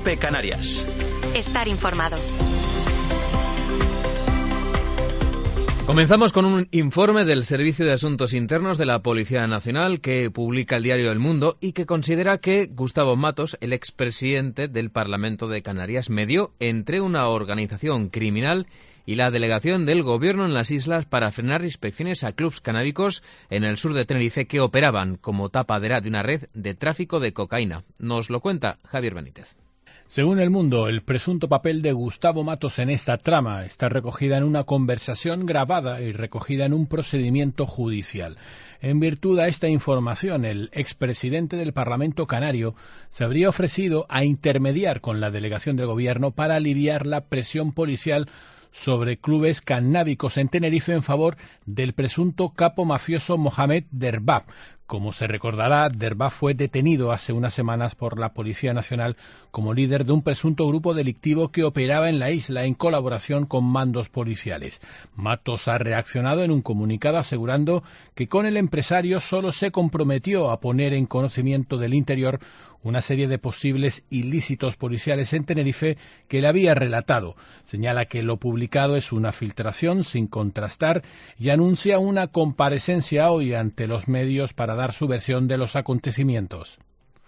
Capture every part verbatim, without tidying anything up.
COPE Canarias. Estar informado. Comenzamos con un informe del Servicio de Asuntos Internos de la Policía Nacional que publica el diario El Mundo y que considera que Gustavo Matos, el expresidente del Parlamento de Canarias, medió entre una organización criminal y la delegación del Gobierno en las islas para frenar inspecciones a clubs canábicos en el sur de Tenerife que operaban como tapadera de una red de tráfico de cocaína. Nos lo cuenta Javier Benítez. Según El Mundo, el presunto papel de Gustavo Matos en esta trama está recogida en una conversación grabada y recogida en un procedimiento judicial. En virtud a esta información, el expresidente del Parlamento canario se habría ofrecido a intermediar con la delegación del Gobierno para aliviar la presión policial sobre clubes canábicos en Tenerife en favor del presunto capo mafioso Mohamed Derbab. Como se recordará, Derbab fue detenido hace unas semanas por la Policía Nacional como líder de un presunto grupo delictivo que operaba en la isla en colaboración con mandos policiales. Matos ha reaccionado en un comunicado asegurando que con el empresario solo se comprometió a poner en conocimiento del interior una serie de posibles ilícitos policiales en Tenerife que le había relatado. Señala que lo publicado es una filtración sin contrastar y anuncia una comparecencia hoy ante los medios para dar su versión de los acontecimientos.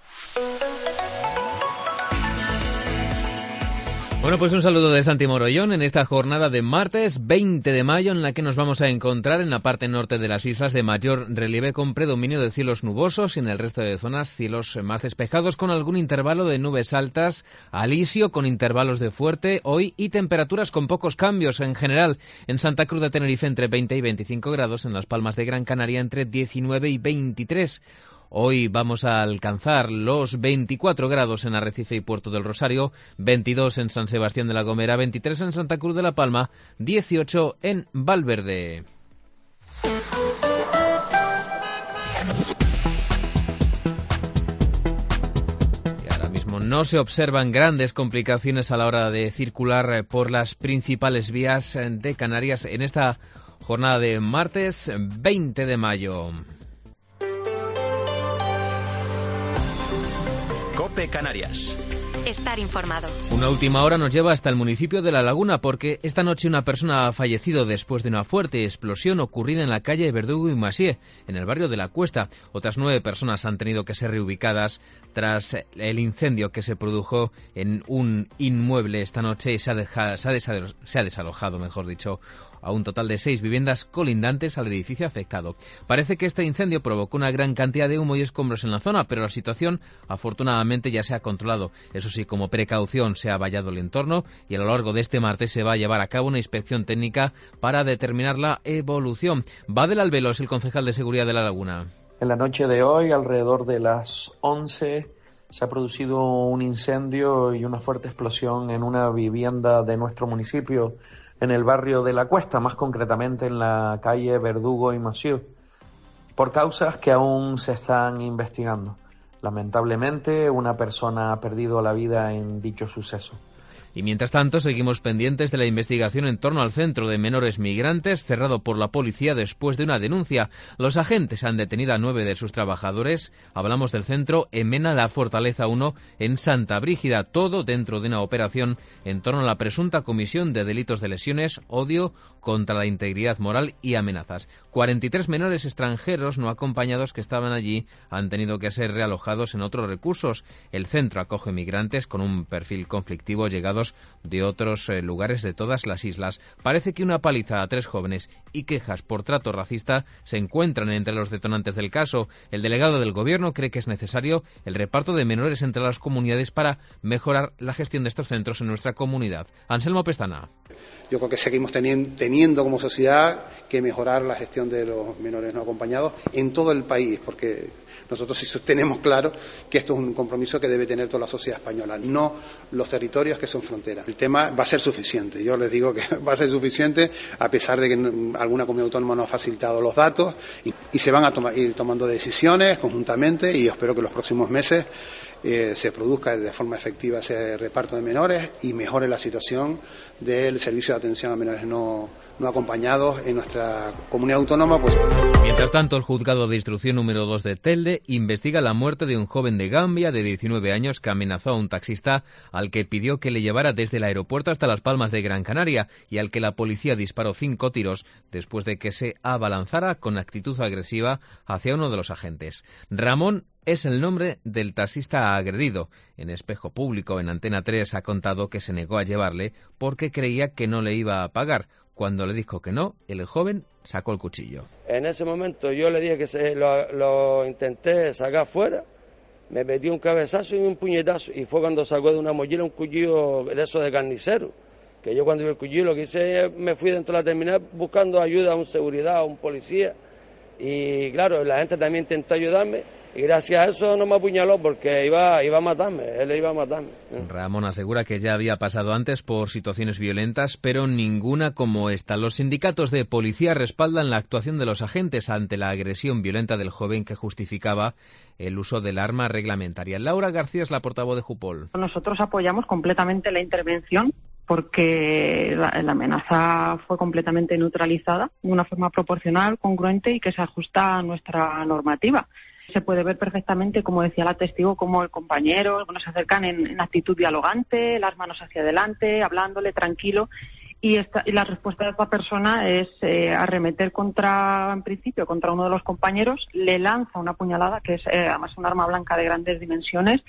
Bueno, pues un saludo de Santi Morollón en esta jornada de martes veinte de mayo en la que nos vamos a encontrar en la parte norte de las islas de mayor relieve con predominio de cielos nubosos y en el resto de zonas cielos más despejados con algún intervalo de nubes altas, alisio con intervalos de fuerte hoy y temperaturas con pocos cambios en general. En Santa Cruz de Tenerife entre veinte y veinticinco grados, en Las Palmas de Gran Canaria entre diecinueve y veintitrés. Hoy vamos a alcanzar los veinticuatro grados en Arrecife y Puerto del Rosario, veintidós en San Sebastián de la Gomera, veintitrés en Santa Cruz de la Palma, dieciocho en Valverde. Y ahora mismo no se observan grandes complicaciones a la hora de circular por las principales vías de Canarias en esta jornada de martes veinte de mayo. COPE Canarias. Estar informado. Una última hora nos lleva hasta el municipio de La Laguna porque esta noche una persona ha fallecido después de una fuerte explosión ocurrida en la calle Verdugo y Massieu, en el barrio de La Cuesta. Otras nueve personas han tenido que ser reubicadas tras el incendio que se produjo en un inmueble esta noche y se ha, dejado, se ha, desalo- se ha desalojado, mejor dicho, a un total de seis viviendas colindantes al edificio afectado. Parece que este incendio provocó una gran cantidad de humo y escombros en la zona, pero la situación afortunadamente ya se ha controlado. Eso sí, como precaución se ha vallado el entorno y a lo largo de este martes se va a llevar a cabo una inspección técnica para determinar la evolución. Badel Albelo es el concejal de Seguridad de La Laguna. En la noche de hoy, alrededor de las once, se ha producido un incendio y una fuerte explosión en una vivienda de nuestro municipio, en el barrio de La Cuesta, más concretamente en la calle Verdugo y Massieu, por causas que aún se están investigando. Lamentablemente, una persona ha perdido la vida en dicho suceso. Y mientras tanto, seguimos pendientes de la investigación en torno al centro de menores migrantes cerrado por la policía después de una denuncia. Los agentes han detenido a nueve de sus trabajadores. Hablamos del centro Emena La Fortaleza uno en Santa Brígida, todo dentro de una operación en torno a la presunta comisión de delitos de lesiones, odio contra la integridad moral y amenazas. cuarenta y tres menores extranjeros no acompañados que estaban allí han tenido que ser realojados en otros recursos. El centro acoge migrantes con un perfil conflictivo llegados de otros eh, lugares de todas las islas. Parece que una paliza a tres jóvenes y quejas por trato racista se encuentran entre los detonantes del caso. El delegado del Gobierno cree que es necesario el reparto de menores entre las comunidades para mejorar la gestión de estos centros en nuestra comunidad. Anselmo Pestana. Yo creo que seguimos teniendo, teniendo como sociedad que mejorar la gestión de los menores no acompañados en todo el país, porque nosotros sí tenemos claro que esto es un compromiso que debe tener toda la sociedad española, no los territorios que son fronteras. El tema va a ser suficiente, yo les digo que va a ser suficiente a pesar de que alguna comunidad autónoma nos ha facilitado los datos y, y se van a toma, ir tomando decisiones conjuntamente y espero que en los próximos meses eh, se produzca de forma efectiva ese reparto de menores y mejore la situación del servicio de atención a menores no, no acompañados en nuestra comunidad autónoma. Pues. Mientras tanto, el juzgado de instrucción número dos de Telde investiga la muerte de un joven de Gambia de diecinueve años que amenazó a un taxista al que pidió que le llevara desde el aeropuerto hasta Las Palmas de Gran Canaria y al que la policía disparó cinco tiros después de que se abalanzara con actitud agresiva hacia uno de los agentes. Ramón es el nombre del taxista agredido. En Espejo Público, en Antena tres, ha contado que se negó a llevarle porque creía que no le iba a pagar. Cuando le dijo que no, el joven sacó el cuchillo. En ese momento yo le dije que se lo, lo intenté sacar fuera, me metí un cabezazo y un puñetazo, y fue cuando sacó de una mochila un cuchillo de esos de carnicero, que yo cuando vi el cuchillo lo que hice, me fui dentro de la terminal buscando ayuda a un seguridad, a un policía, y claro, la gente también intentó ayudarme, y gracias a eso no me apuñaló porque iba, iba a matarme, él iba a matarme. Ramón asegura que ya había pasado antes por situaciones violentas, pero ninguna como esta. Los sindicatos de policía respaldan la actuación de los agentes ante la agresión violenta del joven que justificaba el uso del arma reglamentaria. Laura García es la portavoz de Jupol. Nosotros apoyamos completamente la intervención porque la, la amenaza fue completamente neutralizada de una forma proporcional, congruente y que se ajusta a nuestra normativa. Se puede ver perfectamente, como decía la testigo, cómo el compañero bueno, se acercan en, en actitud dialogante, las manos hacia adelante, hablándole tranquilo, y, esta, y la respuesta de esta persona es eh, arremeter contra, en principio, contra uno de los compañeros, le lanza una puñalada, que es eh, además un arma blanca de grandes dimensiones,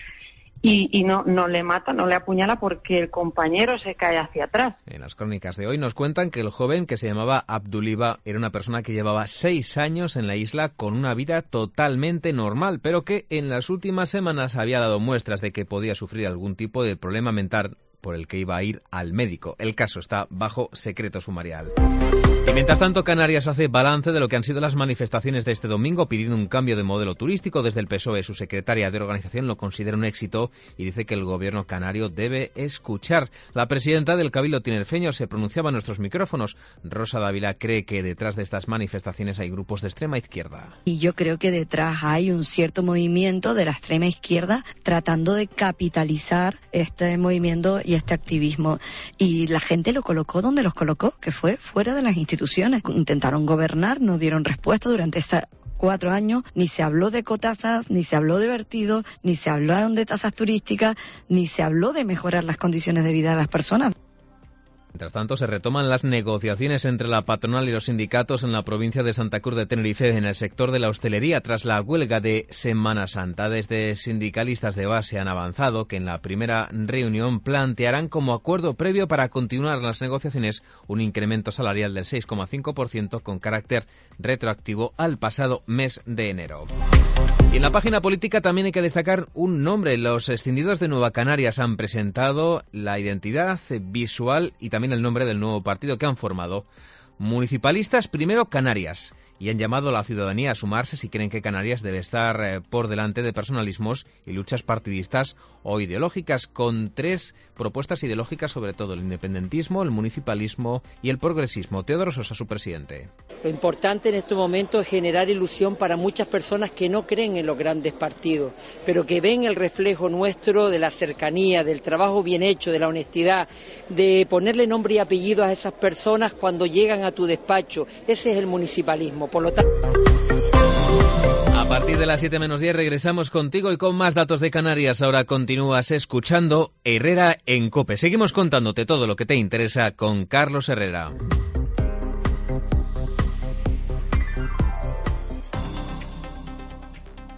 Y, y no, no le mata, no le apuñala porque el compañero se cae hacia atrás. En las crónicas de hoy nos cuentan que el joven, que se llamaba Abduliba, era una persona que llevaba seis años en la isla con una vida totalmente normal, pero que en las últimas semanas había dado muestras de que podía sufrir algún tipo de problema mental por el que iba a ir al médico. El caso está bajo secreto sumarial. Y mientras tanto, Canarias hace balance de lo que han sido las manifestaciones de este domingo, pidiendo un cambio de modelo turístico. Desde el P S O E, su secretaria de organización lo considera un éxito y dice que el gobierno canario debe escuchar. La presidenta del Cabildo tinerfeño se pronunciaba en nuestros micrófonos. Rosa Dávila cree que detrás de estas manifestaciones hay grupos de extrema izquierda. Y yo creo que detrás hay un cierto movimiento de la extrema izquierda tratando de capitalizar este movimiento y este activismo. Y la gente lo colocó donde los colocó, que fue fuera de las instituciones. Intentaron gobernar, no dieron respuesta durante esas cuatro años, ni se habló de cotasas, ni se habló de vertidos, ni se hablaron de tasas turísticas, ni se habló de mejorar las condiciones de vida de las personas. Mientras tanto, se retoman las negociaciones entre la patronal y los sindicatos en la provincia de Santa Cruz de Tenerife en el sector de la hostelería tras la huelga de Semana Santa. Desde sindicalistas de base han avanzado que en la primera reunión plantearán como acuerdo previo para continuar las negociaciones un incremento salarial del seis coma cinco por ciento con carácter retroactivo al pasado mes de enero. Y en la página política también hay que destacar un nombre. Los escindidos de Nueva Canarias han presentado la identidad visual y también el nombre del nuevo partido que han formado. Municipalistas Primero Canarias, y han llamado a la ciudadanía a sumarse si creen que Canarias debe estar eh, por delante de personalismos y luchas partidistas o ideológicas, con tres propuestas ideológicas, sobre todo el independentismo, el municipalismo y el progresismo. Teodoro Sosa, su presidente. Lo importante en este momento es generar ilusión para muchas personas que no creen en los grandes partidos, pero que ven el reflejo nuestro de la cercanía, del trabajo bien hecho, de la honestidad, de ponerle nombre y apellido a esas personas cuando llegan a tu despacho. Ese es el municipalismo. Por lo tanto... A partir de las siete menos diez regresamos contigo y con más datos de Canarias. Ahora continúas escuchando Herrera en COPE. Seguimos contándote todo lo que te interesa con Carlos Herrera.